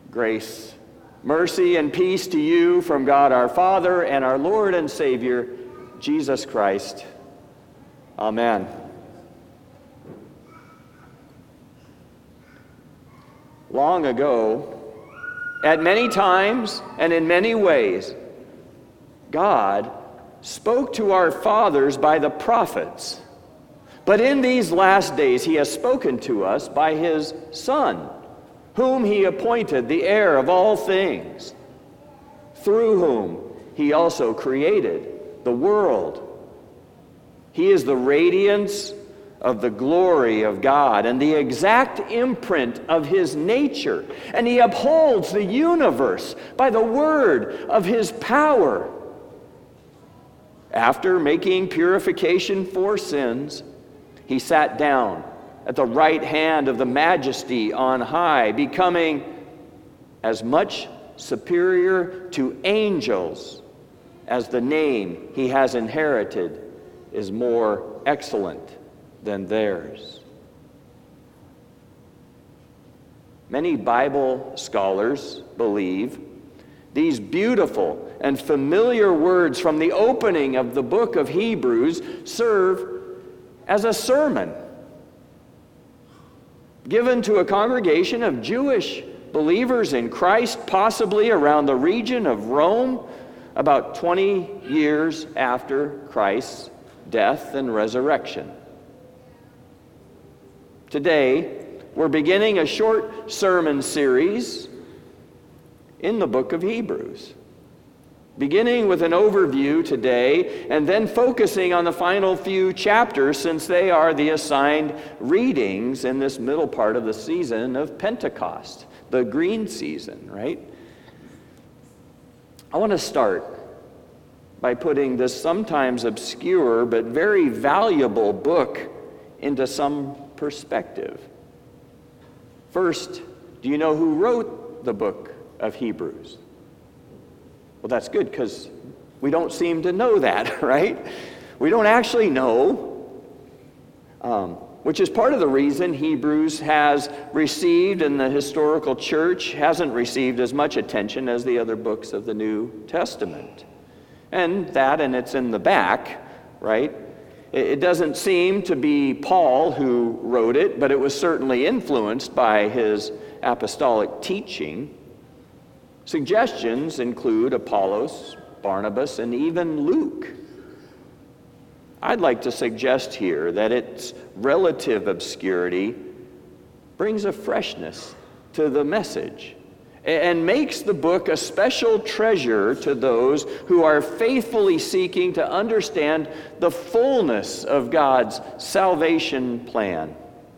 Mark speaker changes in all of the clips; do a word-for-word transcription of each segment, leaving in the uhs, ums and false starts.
Speaker 1: Grace, mercy, and peace to you from God our Father and our Lord and Savior, Jesus Christ. Amen. Long ago, at many times and in many ways, God spoke to our fathers by the prophets. But in these last days he has spoken to us by his Son, whom he appointed the heir of all things, through whom he also created the world. He is the radiance of the glory of God and the exact imprint of his nature, and he upholds the universe by the word of his power. After making purification for sins, he sat down at the right hand of the Majesty on high, becoming as much superior to angels as the name he has inherited is more excellent than theirs. Many Bible scholars believe these beautiful and familiar words from the opening of the book of Hebrews serve as a sermon given to a congregation of Jewish believers in Christ, possibly around the region of Rome, about twenty years after Christ's death and resurrection. Today, we're beginning a short sermon series in the book of Hebrews, beginning with an overview today and then focusing on the final few chapters, since they are the assigned readings in this middle part of the season of Pentecost, the green season, right? I want to start by putting this sometimes obscure but very valuable book into some perspective. First, do you know who wrote the book of Hebrews? Well, that's good, because we don't seem to know that, right? We don't actually know, um, which is part of the reason Hebrews has received, in the historical church, hasn't received as much attention as the other books of the New Testament. And that, and it's in the back, right? It doesn't seem to be Paul who wrote it, but it was certainly influenced by his apostolic teaching. Suggestions include Apollos, Barnabas, and even Luke. I'd like to suggest here that its relative obscurity brings a freshness to the message and makes the book a special treasure to those who are faithfully seeking to understand the fullness of God's salvation plan.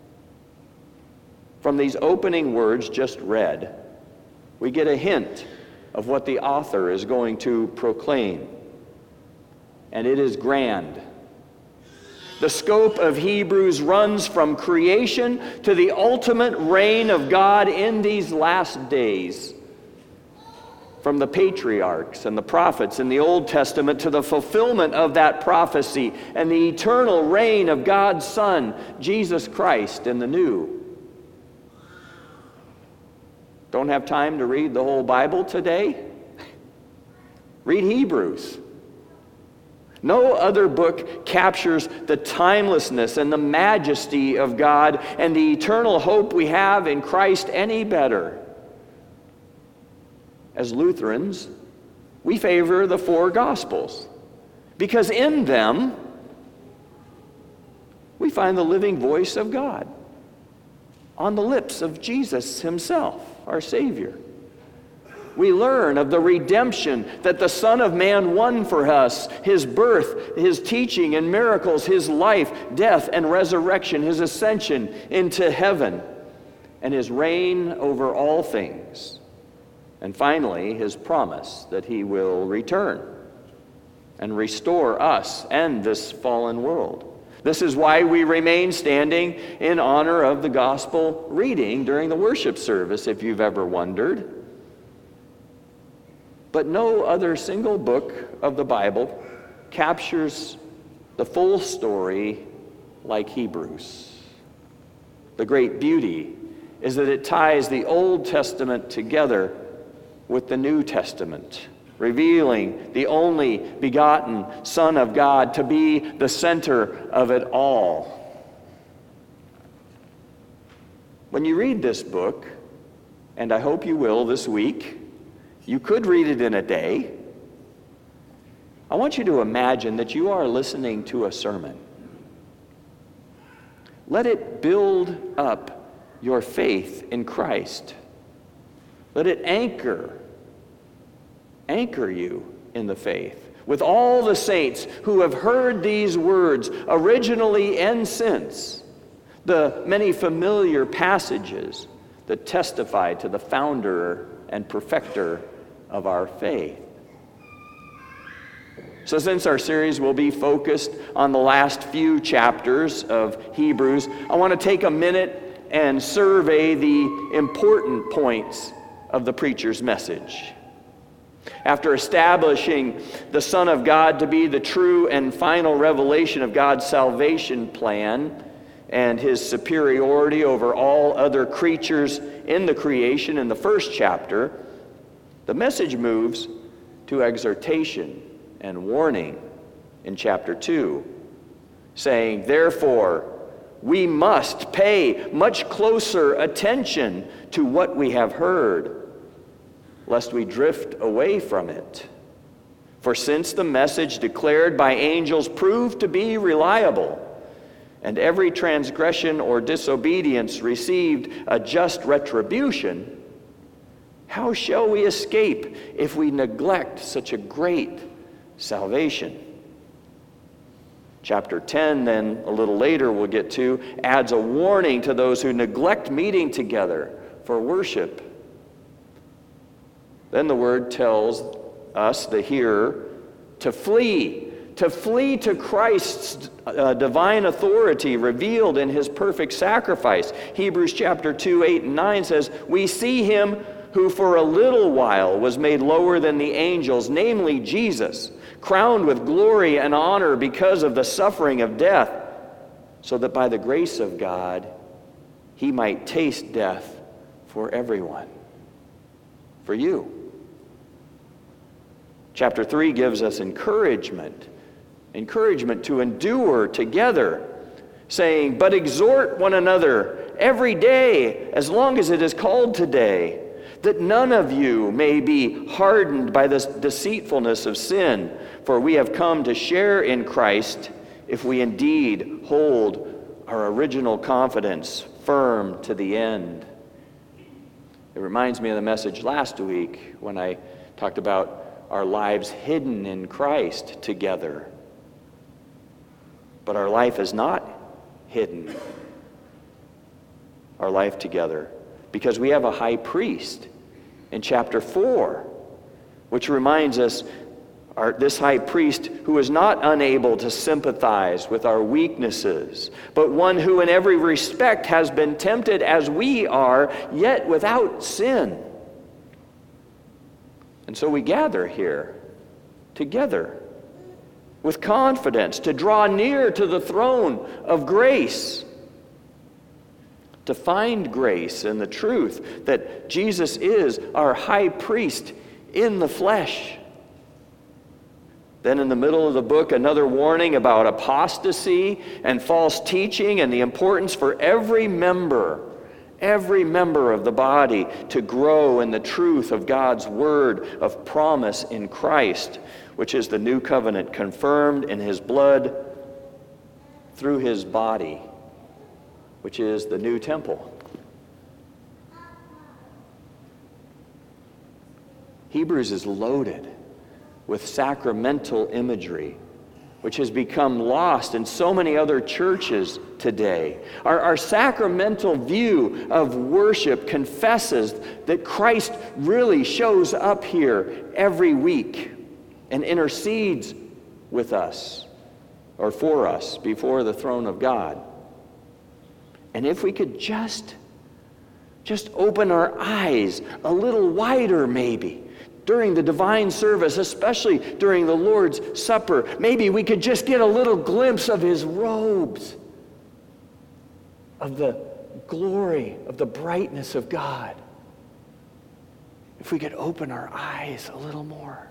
Speaker 1: From these opening words just read, we get a hint of what the author is going to proclaim. And it is grand. The scope of Hebrews runs from creation to the ultimate reign of God in these last days. From the patriarchs and the prophets in the Old Testament to the fulfillment of that prophecy and the eternal reign of God's Son, Jesus Christ, in the New. Don't have time to read the whole Bible today? Read Hebrews. No other book captures the timelessness and the majesty of God and the eternal hope we have in Christ any better. As Lutherans, we favor the four Gospels because in them we find the living voice of God on the lips of Jesus himself, our Savior. We learn of the redemption that the Son of Man won for us, his birth, his teaching and miracles, his life, death, and resurrection, his ascension into heaven, and his reign over all things. And finally, his promise that he will return and restore us and this fallen world. This is why we remain standing in honor of the gospel reading during the worship service, if you've ever wondered. But no other single book of the Bible captures the full story like Hebrews. The great beauty is that it ties the Old Testament together with the New Testament, revealing the only begotten Son of God to be the center of it all. When you read this book, and I hope you will this week, you could read it in a day. I want you to imagine that you are listening to a sermon. Let it build up your faith in Christ. Let it anchor, anchor you in the faith with all the saints who have heard these words originally and since, the many familiar passages that testify to the founder and perfecter of our faith. So since our series will be focused on the last few chapters of Hebrews, I want to take a minute and survey the important points of the preacher's message. After establishing the Son of God to be the true and final revelation of God's salvation plan and his superiority over all other creatures in the creation in the first chapter, the message moves to exhortation and warning in chapter two, saying, therefore, we must pay much closer attention to what we have heard, lest we drift away from it. For since the message declared by angels proved to be reliable, and every transgression or disobedience received a just retribution, how shall we escape if we neglect such a great salvation? Chapter ten, then, a little later we'll get to, adds a warning to those who neglect meeting together for worship. Then the word tells us, the hearer, to flee, to flee to Christ's uh, divine authority revealed in his perfect sacrifice. Hebrews chapter two, eight and nine says, we see him who for a little while was made lower than the angels, namely Jesus, crowned with glory and honor because of the suffering of death, so that by the grace of God he might taste death for everyone, for you. Chapter three gives us encouragement, encouragement to endure together, saying, but exhort one another every day, as long as it is called today, that none of you may be hardened by the deceitfulness of sin, for we have come to share in Christ if we indeed hold our original confidence firm to the end. It reminds me of the message last week when I talked about our lives hidden in Christ together. But our life is not hidden, our life together, because we have a high priest in chapter four, which reminds us, our, this high priest who is not unable to sympathize with our weaknesses, but one who in every respect has been tempted as we are, yet without sin. And so we gather here together with confidence to draw near to the throne of grace, to find grace in the truth that Jesus is our high priest in the flesh. Then in the middle of the book, another warning about apostasy and false teaching and the importance for every member, every member of the body to grow in the truth of God's word of promise in Christ, which is the new covenant confirmed in his blood through his body, which is the new temple. Hebrews is loaded with sacramental imagery, which has become lost in so many other churches today. Our, our sacramental view of worship confesses that Christ really shows up here every week and intercedes with us or for us before the throne of God. And if we could just, just open our eyes a little wider maybe, during the divine service, especially during the Lord's Supper, maybe we could just get a little glimpse of his robes, of the glory of the brightness of God. If we could open our eyes a little more.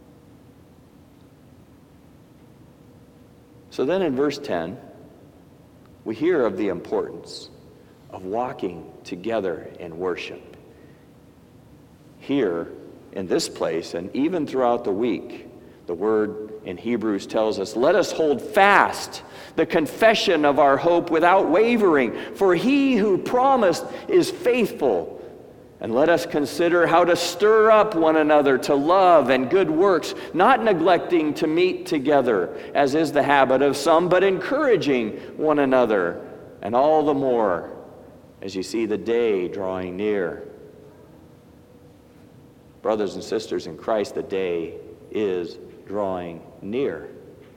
Speaker 1: So then in verse ten, we hear of the importance of walking together in worship. Here, in this place, and even throughout the week, the word in Hebrews tells us, let us hold fast the confession of our hope without wavering, for he who promised is faithful. And let us consider how to stir up one another to love and good works, not neglecting to meet together, as is the habit of some, but encouraging one another, and all the more as you see the day drawing near. Brothers and sisters in Christ, the day is drawing near.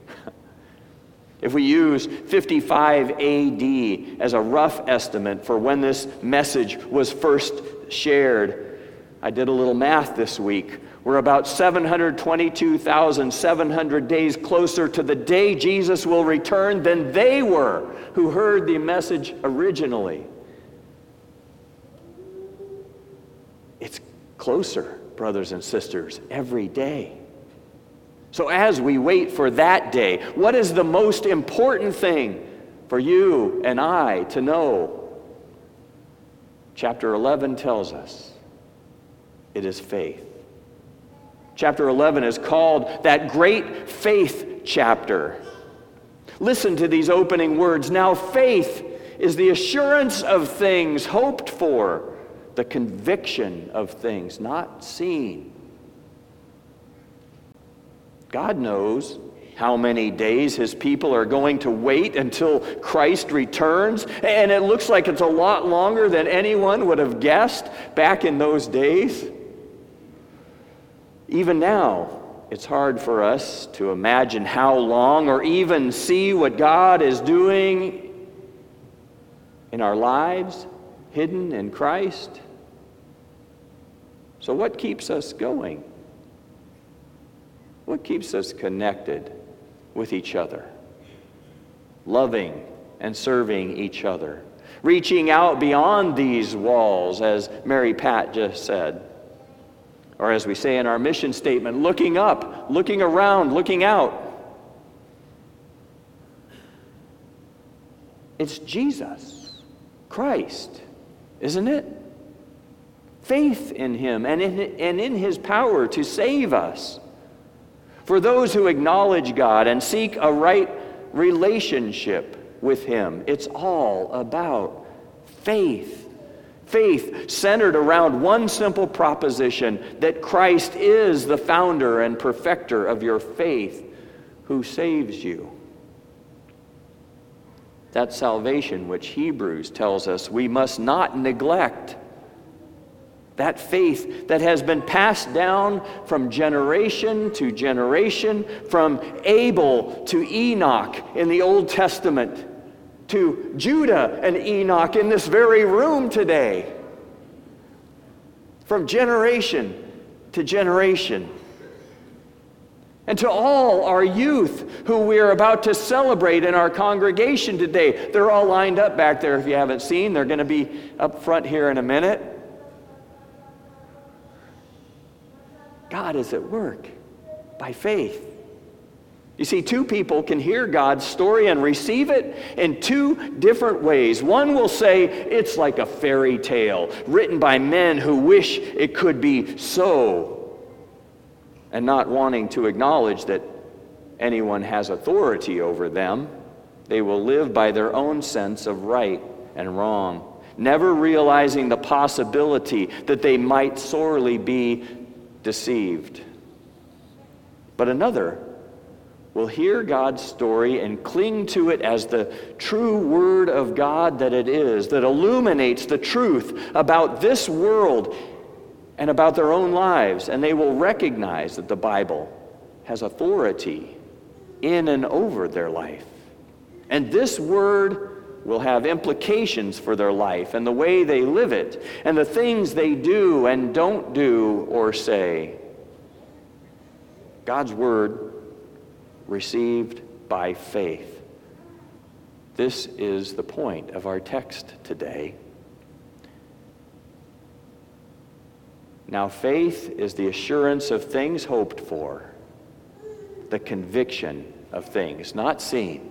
Speaker 1: If we use fifty-five A D as a rough estimate for when this message was first shared, I did a little math this week. We're about seven hundred twenty-two thousand seven hundred days closer to the day Jesus will return than they were who heard the message originally. It's closer, brothers and sisters, every day. So as we wait for that day, what is the most important thing for you and I to know? Chapter eleven tells us it is faith. Chapter eleven is called that great faith chapter. Listen to these opening words. Now faith is the assurance of things hoped for, the conviction of things not seen. God knows how many days his people are going to wait until Christ returns, and it looks like it's a lot longer than anyone would have guessed back in those days. Even now, it's hard for us to imagine how long or even see what God is doing in our lives, hidden in Christ. So what keeps us going? What keeps us connected with each other? Loving and serving each other. Reaching out beyond these walls, as Mary Pat just said. Or as we say in our mission statement, looking up, looking around, looking out. It's Jesus, Christ, isn't it? Faith in him and in, and in his power to save us. For those who acknowledge God and seek a right relationship with him, it's all about faith. Faith centered around one simple proposition, that Christ is the founder and perfecter of your faith, who saves you. That salvation which Hebrews tells us we must not neglect. That faith that has been passed down from generation to generation, from Abel to Enoch in the Old Testament, to Judah and Enoch in this very room today. From generation to generation. And to all our youth who we are about to celebrate in our congregation today. They're all lined up back there if you haven't seen. They're going to be up front here in a minute. God is at work by faith. You see, two people can hear God's story and receive it in two different ways. One will say it's like a fairy tale written by men who wish it could be so, and not wanting to acknowledge that anyone has authority over them. They will live by their own sense of right and wrong, never realizing the possibility that they might sorely be deceived. But another will hear God's story and cling to it as the true word of God that it is, that illuminates the truth about this world and about their own lives, and they will recognize that the Bible has authority in and over their life. And this word will have implications for their life and the way they live it and the things they do and don't do or say. God's word received by faith. This is the point of our text today. Now faith is the assurance of things hoped for, the conviction of things not seen.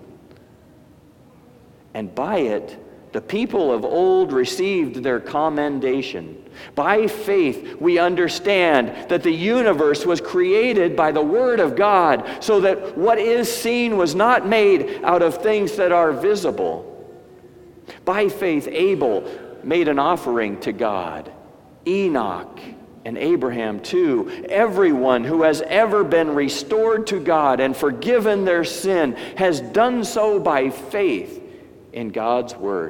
Speaker 1: And by it, the people of old received their commendation. By faith, we understand that the universe was created by the Word of God, so that what is seen was not made out of things that are visible. By faith, Abel made an offering to God. Enoch and Abraham too. Everyone who has ever been restored to God and forgiven their sin has done so by faith in God's Word.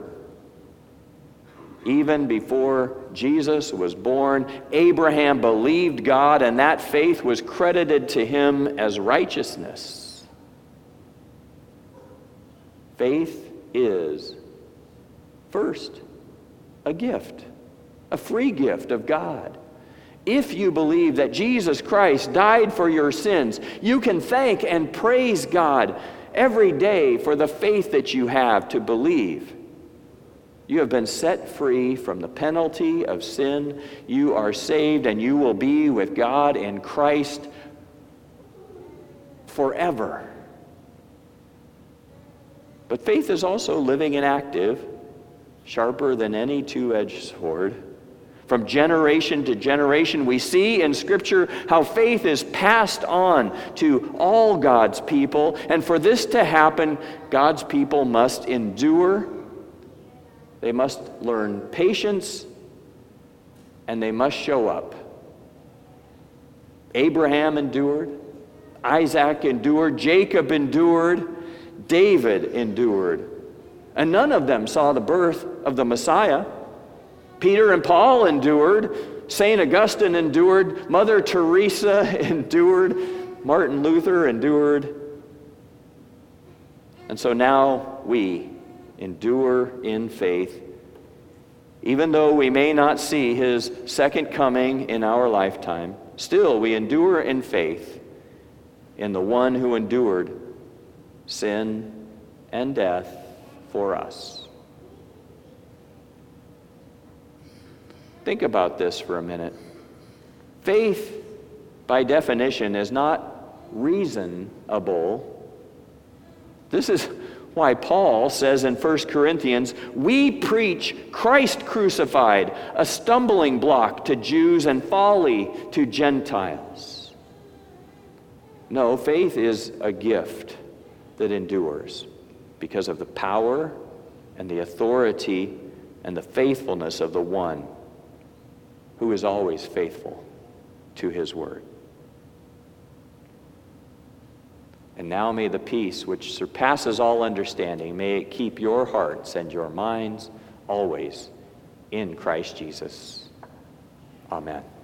Speaker 1: Even before Jesus was born, Abraham believed God, and that faith was credited to him as righteousness. Faith is, first, a gift, a free gift of God. If you believe that Jesus Christ died for your sins, you can thank and praise God every day for the faith that you have to believe. You have been set free from the penalty of sin. You are saved, and you will be with God in Christ forever. But faith is also living and active, sharper than any two-edged sword. From generation to generation, we see in Scripture how faith is passed on to all God's people. And for this to happen, God's people must endure. They must learn patience, and they must show up. Abraham endured, Isaac endured, Jacob endured, David endured. And none of them saw the birth of the Messiah. Peter and Paul endured, Saint Augustine endured, Mother Teresa endured, Martin Luther endured. And so now we endure in faith, even though we may not see his second coming in our lifetime. Still, we endure in faith in the one who endured sin and death for us. Think about this for a minute. Faith, by definition, is not reasonable. This is why Paul says in First Corinthians, we preach Christ crucified, a stumbling block to Jews and folly to Gentiles. No, faith is a gift that endures because of the power and the authority and the faithfulness of the one who is always faithful to his word. And now may the peace which surpasses all understanding, may it keep your hearts and your minds always in Christ Jesus. Amen.